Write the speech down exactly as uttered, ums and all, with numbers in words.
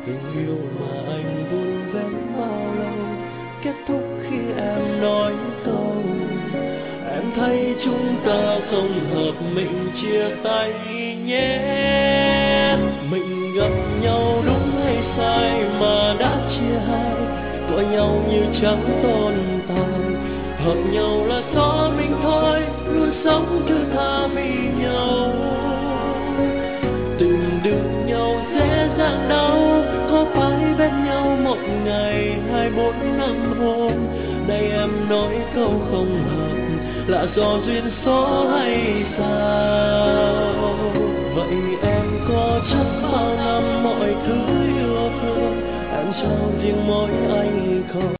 tình yêu mà anh vun vén bao lâu kết thúc khi em nói câu em thấy chúng ta không hợp, mình chia tay nhé. Mình gặp nhau đúng hay sai mà đã chia hai, gọi nhau như chẳng tồn tại. Hợp nhau là do mình thôi, luôn sống thứ tha vì nhau. Tìm được nhau dễ dàng đâu, có phải bên nhau một ngày hai bốn năm hôm. Đây em nói câu không hợp là do duyên số hay sao? Vậy em có chắc bao năm mọi thứ yêu thương em trao riêng mỗi anh không?